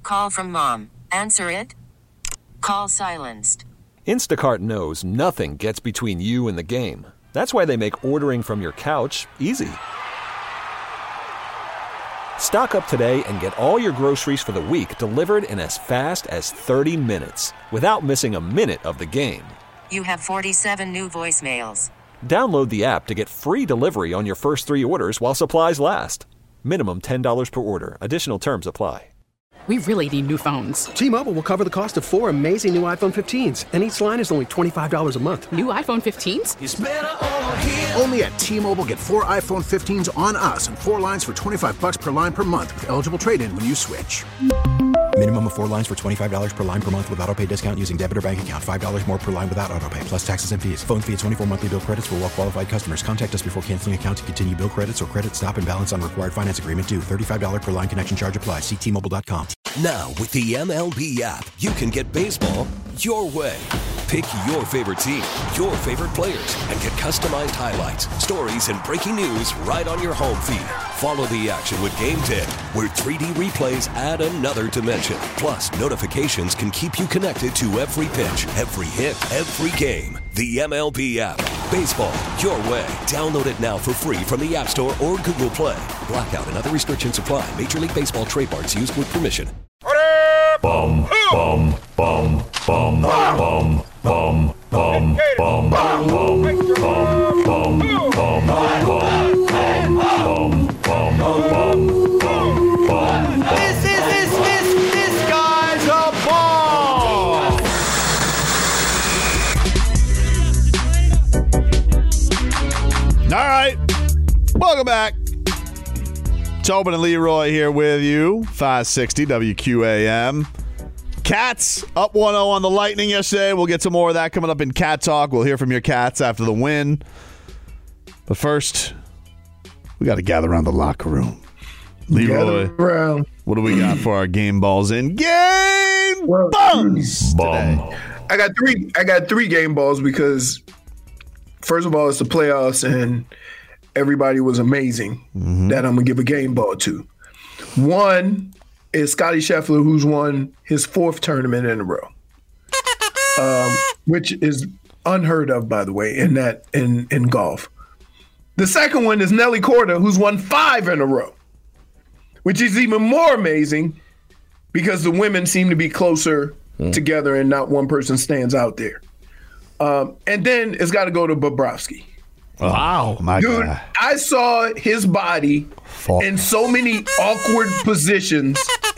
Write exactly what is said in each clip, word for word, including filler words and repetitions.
call from mom. Answer it. Call silenced. Instacart knows nothing gets between you and the game. That's why they make ordering from your couch easy. Stock up today and get all your groceries for the week delivered in as fast as thirty minutes without missing a minute of the game. You have forty-seven new voicemails. Download the app to get free delivery on your first three orders while supplies last. Minimum ten dollars per order. Additional terms apply. We really need new phones. T-Mobile will cover the cost of four amazing new iPhone fifteens, and each line is only twenty-five dollars a month. New iPhone fifteens? It's better over here. Only at T-Mobile, get four iPhone fifteens on us and four lines for twenty-five bucks per line per month with eligible trade-in when you switch. Minimum of four lines for twenty-five dollars per line per month with autopay discount using debit or bank account. five dollars more per line without autopay, plus taxes and fees. Phone fee at twenty-four monthly bill credits for well-qualified customers. Contact us before canceling account to continue bill credits or credit stop and balance on required finance agreement due. thirty-five dollars per line connection charge applies. See T Mobile dot com. Now, with the M L B app, you can get baseball your way. Pick your favorite team, your favorite players, and get customized highlights, stories, and breaking news right on your home feed. Follow the action with Game ten, where three D replays add another dimension. Plus, notifications can keep you connected to every pitch, every hit, every game. The M L B app. Baseball your way. Download it now for free from the App Store or Google Play. Blackout and other restrictions apply. Major League Baseball trademarks used with permission. Bum, bum, bum, bum, bum, bum, bum, bum, bum, bum, bum, bum, bum, bum, bum, bum, bum, bum. This is this this this guy's a ball. All right, welcome back. Tobin and Leroy here with you. five sixty W Q A M. Cats up one oh on the Lightning yesterday. We'll get some more of that coming up in Cat Talk. We'll hear from your Cats after the win. But first, we got to gather around the locker room. Leroy, what do we got for our game balls in? Game well, bums Bum. I got three. I got three game balls because, first of all, it's the playoffs and everybody was amazing. Mm-hmm. That I'm gonna give a game ball to. One is Scottie Scheffler, who's won his fourth tournament in a row, um, which is unheard of, by the way, in that in in golf. The second one is Nelly Korda, who's won five in a row, which is even more amazing because the women seem to be closer mm. together and not one person stands out there. Um, and then it's got to go to Bobrovsky. Wow, my Dude, God. I saw his body Fuck. in so many awkward positions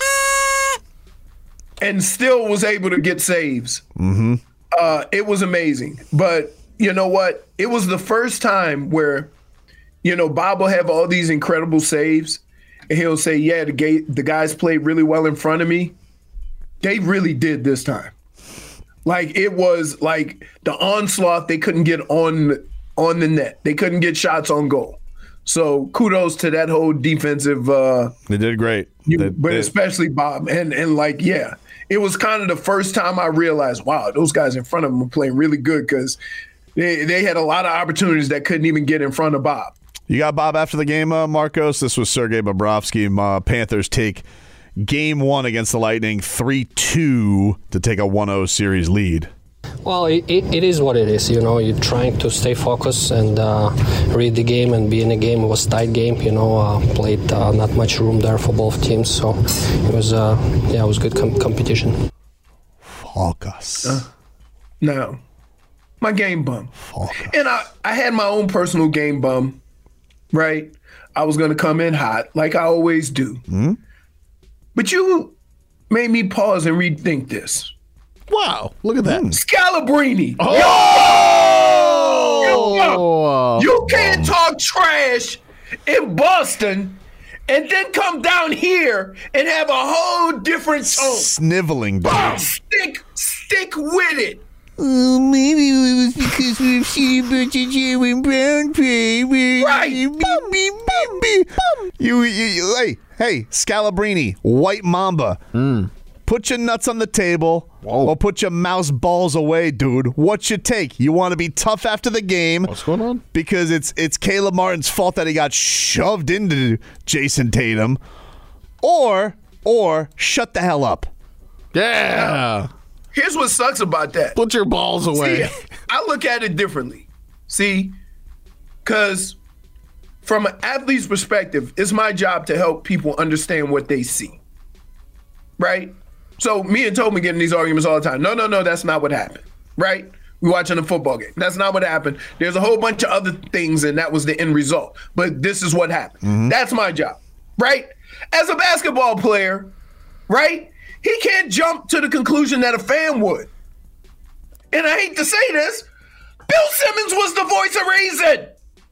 and still was able to get saves. Mm-hmm. Uh, it was amazing. But you know what? It was the first time where, you know, Bob will have all these incredible saves and he'll say, yeah, the, gay, the guys played really well in front of me. They really did this time. Like, it was like the onslaught, they couldn't get on on the net. They couldn't get shots on goal. So kudos to that whole defensive. Uh, they did great. You, they, but they, especially Bob. And, and like, yeah, it was kind of the first time I realized, wow, those guys in front of them were playing really good because they, they had a lot of opportunities that couldn't even get in front of Bob. You got Bob after the game, uh, Marcos. This was Sergei Bobrovsky. Uh, Panthers take game one against the Lightning three two to take a one oh series lead. Well, it, it is what it is. You know, you're trying to stay focused and uh, read the game and be in a game. It was a tight game. You know, uh, played uh, not much room there for both teams. So it was, uh, yeah, it was good com- competition. Focus. Uh, no, my game bum. Focus. And I, I had my own personal game bum, right? I was going to come in hot like I always do. Mm-hmm. But you made me pause and rethink this. Wow, look at that. Mm. Scalabrini. Oh! You, you can't talk trash in Boston and then come down here and have a whole different tone. Sniveling, dude. Oh, stick, stick with it. Oh, maybe it was because we have seen a bunch of Jalen Brown play. Right. You, you, you, hey, hey, Scalabrini, White Mamba. Mm. Put your nuts on the table. Whoa. Or put your mouse balls away, dude. What's your take? You want to be tough after the game. What's going on? Because it's it's Caleb Martin's fault that he got shoved into Jason Tatum. Or or shut the hell up. Yeah. Here's what sucks about that. Put your balls away. See, I look at it differently. See, because from an athlete's perspective, it's my job to help people understand what they see. Right? So me and Tobin get in these arguments all the time. No, no, no, that's not what happened. Right? We're watching a football game. That's not what happened. There's a whole bunch of other things, and that was the end result. But this is what happened. Mm-hmm. That's my job. Right? As a basketball player, right? He can't jump to the conclusion that a fan would. And I hate to say this, Bill Simmons was the voice of reason.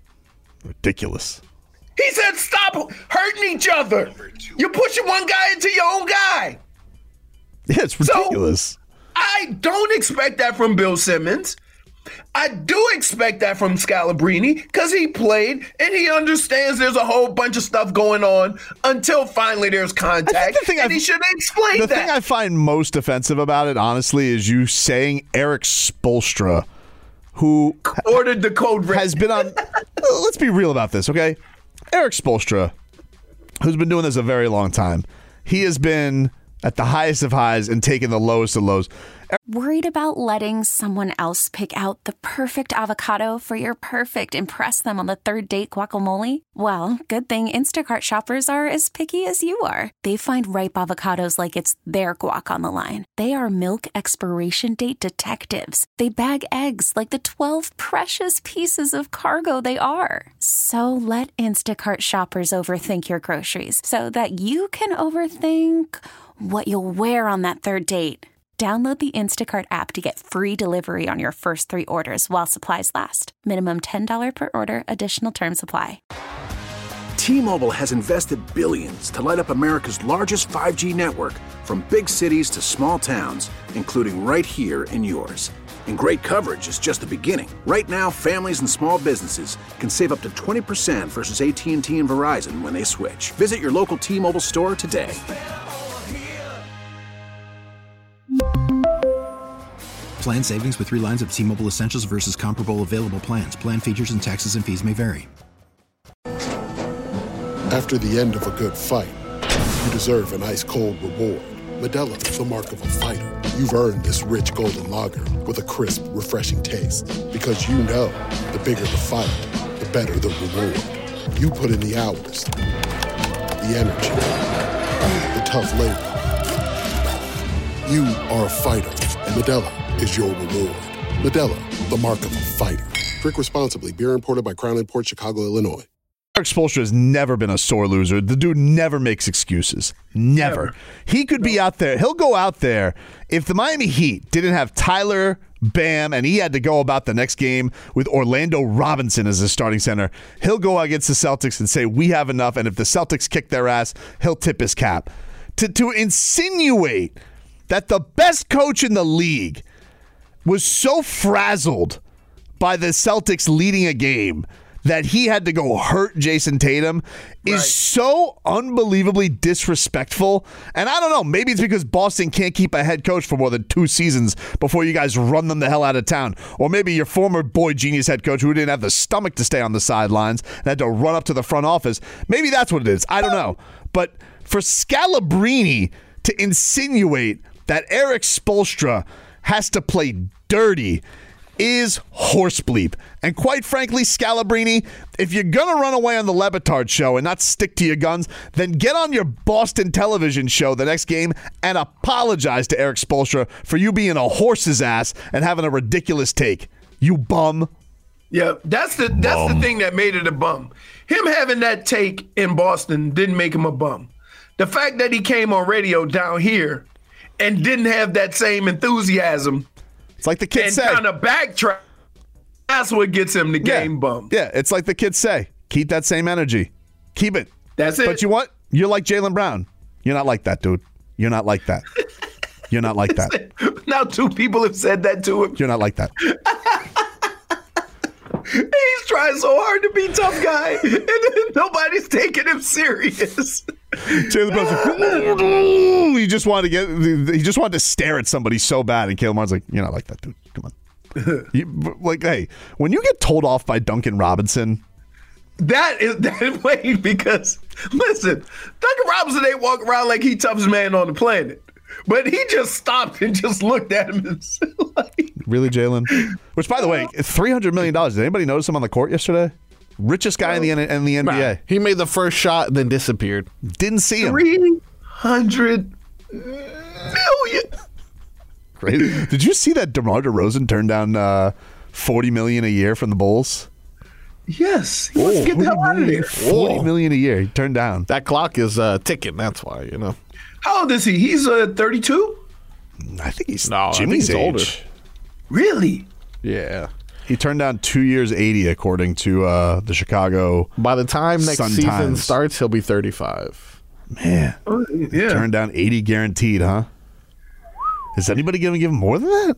Ridiculous. He said, stop hurting each other. You're pushing one guy into your own guy. Yeah, it's ridiculous. So, I don't expect that from Bill Simmons. I do expect that from Scalabrine because he played and he understands there's a whole bunch of stuff going on until finally there's contact. The thing and I've, he should explain the that. The thing I find most offensive about it, honestly, is you saying Eric Spoelstra, who ordered the code red, has been on. Let's be real about this, okay? Eric Spoelstra, who's been doing this a very long time, he has been at the highest of highs and taking the lowest of lows. Worried about letting someone else pick out the perfect avocado for your perfect impress them on the third date guacamole? Well, good thing Instacart shoppers are as picky as you are. They find ripe avocados like it's their guac on the line. They are milk expiration date detectives. They bag eggs like the twelve precious pieces of cargo they are. So let Instacart shoppers overthink your groceries so that you can overthink what you'll wear on that third date. Download the Instacart app to get free delivery on your first three orders while supplies last. Minimum ten dollars per order. Additional terms apply. T-Mobile has invested billions to light up America's largest five G network, from big cities to small towns, including right here in yours. And great coverage is just the beginning. Right now, families and small businesses can save up to twenty percent versus A T and T and Verizon when they switch. Visit your local T-Mobile store today. Plan savings with three lines of T-Mobile Essentials versus comparable available plans. Plan features and taxes and fees may vary. After the end of a good fight, you deserve an ice-cold reward. Modelo, the mark of a fighter. You've earned this rich golden lager with a crisp, refreshing taste. Because you know, the bigger the fight, the better the reward. You put in the hours, the energy, the tough labor. You are a fighter, and Modelo is your reward. Modelo, the mark of a fighter. Drink responsibly. Beer imported by Crown Imports, Chicago, Illinois. Eric Spoelstra has never been a sore loser. The dude never makes excuses. Never. never. He could be out there. He'll go out there. If the Miami Heat didn't have Tyler, Bam, and he had to go about the next game with Orlando Robinson as his starting center, he'll go against the Celtics and say, we have enough, and if the Celtics kick their ass, he'll tip his cap. To, to insinuate that the best coach in the league was so frazzled by the Celtics leading a game that he had to go hurt Jason Tatum is right. so unbelievably disrespectful. And I don't know, maybe it's because Boston can't keep a head coach for more than two seasons before you guys run them the hell out of town. Or maybe your former boy genius head coach who didn't have the stomach to stay on the sidelines and had to run up to the front office. Maybe that's what it is. I don't know. But for Scalabrine to insinuate that Eric Spoelstra has to play dirty is horse bleep. And quite frankly, Scalabrine, if you're going to run away on the Le Batard show and not stick to your guns, then get on your Boston television show the next game and apologize to Eric Spoelstra for you being a horse's ass and having a ridiculous take. You bum. Yeah, that's the that's bum. the thing that made it a bum. Him having that take in Boston didn't make him a bum. The fact that he came on radio down here and didn't have that same enthusiasm. It's like the kids and say. And kind of backtrack. That's what gets him the game yeah. bum. Yeah, it's like the kids say. Keep that same energy. Keep it. That's it. But you what? You're like Jaylen Brown. You're not like that, dude. You're not like that. You're not like that. Now two people have said that to him. You're not like that. He's trying so hard to be tough guy, and nobody's taking him serious. Jaylen Brown's like, he just wanted to get, he just wanted to stare at somebody so bad, and Caleb Martin's like, you're not like that, dude. Come on. You, like, hey, when you get told off by Duncan Robinson, That is that way because listen, Duncan Robinson ain't walking around like he toughest man on the planet. But he just stopped and just looked at him and said, like, really, Jalen? Which, by the way, three hundred million dollars. Did anybody notice him on the court yesterday? Richest guy in the in the N B A. He made the first shot and then disappeared. Didn't see him. three hundred million. Great. Did you see that DeMar DeRozan turned down uh, forty million dollars a year from the Bulls? Yes. He wants to get the hell out of there. forty million dollars a year. He turned down. That clock is uh, ticking. That's why, you know. How old is he? He's uh, thirty-two? I think he's no, Jimmy's he's age. older. Really? Yeah. He turned down two years eighty, according to uh, the Chicago. By the time next Sun season Times. starts, he'll be thirty-five. Man. Oh, yeah. Turned down eighty guaranteed, huh? Is anybody going to give him more than that?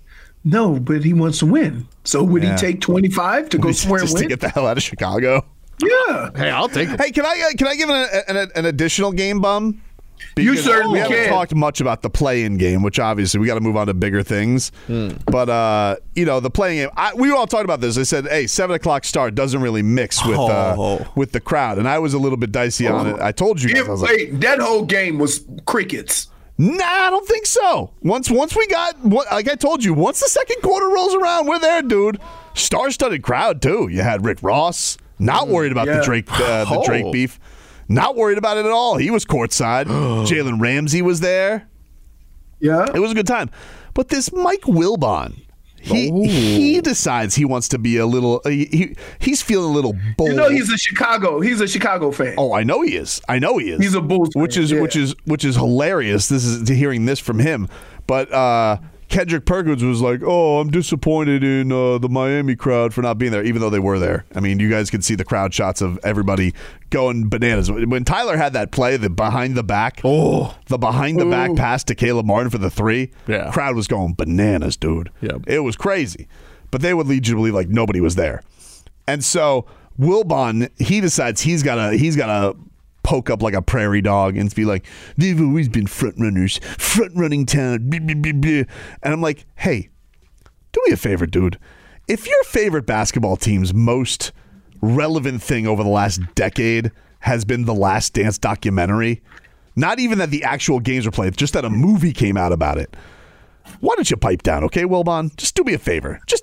No, but he wants to win. So would Yeah. he take twenty-five to go somewhere and Just to win? get the hell out of Chicago? Yeah. Hey, I'll take it. Hey, can I uh, can I give an, an, an additional game bum? You Because certainly we haven't can. talked much about the play-in game, which obviously we got to move on to bigger things. Hmm. But uh, you know, the play-in game. I, we all talked about this. I said, "Hey, seven o'clock start doesn't really mix with uh, Oh. with the crowd," and I was a little bit dicey on it. I told you guys, It- I was like, wait, that whole game was crickets. "Nah, I don't think so." Once once we got, what, like I told you, once the second quarter rolls around, we're there, dude. Star-studded crowd too. You had Rick Ross, not worried about the Yeah. Drake uh, the Oh. Drake beef. Not worried about it at all. He was courtside. Jalen Ramsey was there. Yeah. It was a good time. But this Mike Wilbon, he Ooh. he decides he wants to be a little. He, he he's feeling a little bold. You know he's a Chicago. He's a Chicago fan. Oh, I know he is. I know he is. He's a Bulls fan, which is yeah. which is which is hilarious. This is hearing this from him. But uh, Kendrick Perkins was like, "Oh, I'm disappointed in uh, the Miami crowd for not being there," even though they were there. I mean, you guys can see the crowd shots of everybody going bananas. When Tyler had that play, the behind the back, Oh. the behind the back pass to Caleb Martin for the three, Yeah. crowd was going bananas, dude. Yep. It was crazy. But they would lead you to believe like nobody was there. And so Wilbon, he decides he's gotta he's gotta poke up like a prairie dog and be like, "They've always been front runners, front running town." Blah, blah, blah, blah. And I'm like, hey, do me a favor, dude. If your favorite basketball team's most relevant thing over the last decade has been the Last Dance documentary, not even that the actual games were played, just that a movie came out about it, why don't you pipe down, okay, Wilbon? Just do me a favor. Just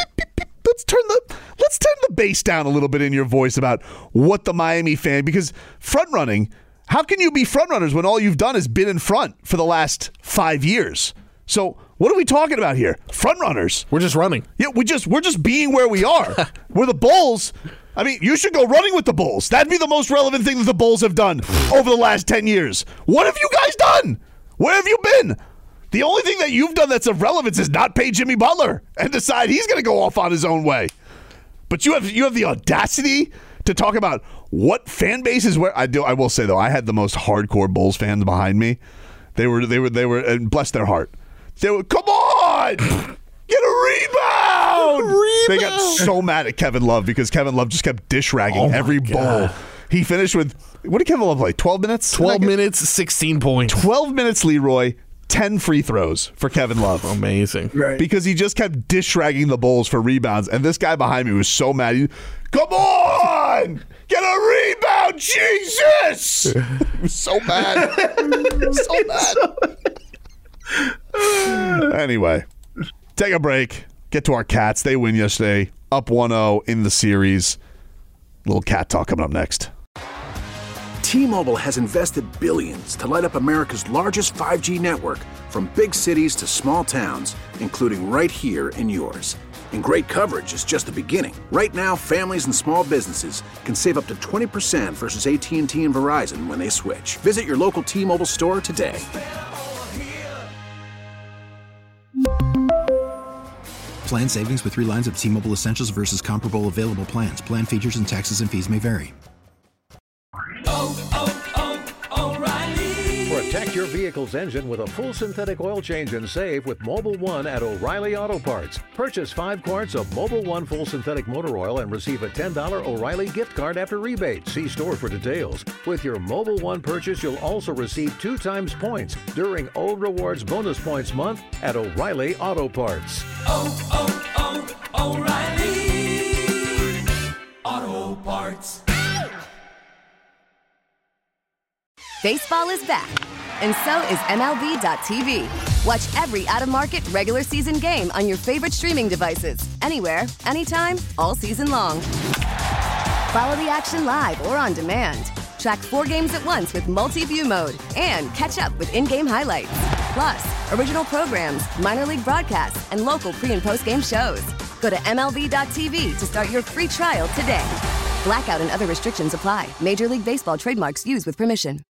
let's turn the let's turn the bass down a little bit in your voice about what the Miami fan, because front running, how can you be front runners when all you've done is been in front for the last five years? So what are we talking about here? Front runners. We're just running. Yeah, we just we're just being where we are. We're the Bulls. I mean, you should go running with the Bulls. That'd be the most relevant thing that the Bulls have done over the last ten years. What have you guys done? Where have you been? The only thing that you've done that's of relevance is not pay Jimmy Butler and decide he's going to go off on his own way. But you have you have the audacity to talk about what fan base is where. I do. I will say though, I had the most hardcore Bulls fans behind me. They were they were they were and bless their heart. They were, come on, get a rebound. Rebound. They got so mad at Kevin Love because Kevin Love just kept dish ragging Oh my every God. bowl. He finished with, what did Kevin Love play? Twelve minutes. twelve minutes, sixteen points. Twelve minutes, Leroy. ten free throws for Kevin Love. Amazing. Right. Because he just kept dish ragging the Bulls for rebounds. And this guy behind me was so mad. He, come on! Get a rebound, Jesus! He was so mad. so mad. Anyway, take a break. Get to our Cats. They win yesterday. Up one oh in the series. Little Cat talk coming up next. T-Mobile has invested billions to light up America's largest five G network, from big cities to small towns, including right here in yours. And great coverage is just the beginning. Right now, families and small businesses can save up to twenty percent versus A T and T and Verizon when they switch. Visit your local T-Mobile store today. Plan savings with three lines of T-Mobile Essentials versus comparable available plans. Plan features and taxes and fees may vary. Protect your vehicle's engine with a full synthetic oil change and save with Mobil one at O'Reilly Auto Parts. Purchase five quarts of Mobil one full synthetic motor oil and receive a ten dollars O'Reilly gift card after rebate. See store for details. With your Mobil one purchase, you'll also receive two times points during O Rewards Bonus Points Month at O'Reilly Auto Parts. Oh, oh, oh, O'Reilly Auto Parts. Parts. Baseball is back, and so is M L B dot T V. Watch every out-of-market regular season game on your favorite streaming devices, anywhere, anytime, all season long. Follow the action live or on demand. Track four games at once with multi-view mode and catch up with in-game highlights. Plus, original programs, minor league broadcasts, and local pre- and post-game shows. Go to M L B dot T V to start your free trial today. Blackout and other restrictions apply. Major League Baseball trademarks used with permission.